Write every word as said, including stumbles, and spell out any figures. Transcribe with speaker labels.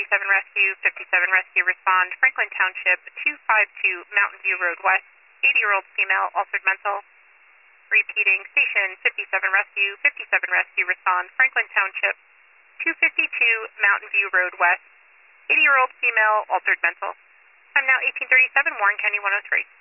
Speaker 1: thirty-seven Rescue, fifty-seven Rescue, respond. Franklin Township, two five two Mountain View Road West, eighty-year-old female, altered mental. Repeating, Station fifty-seven Rescue, fifty-seven Rescue, respond. Franklin Township, two fifty-two Mountain View Road West, eighty-year-old female, altered mental. I'm now eighteen thirty-seven, Warren County one oh three.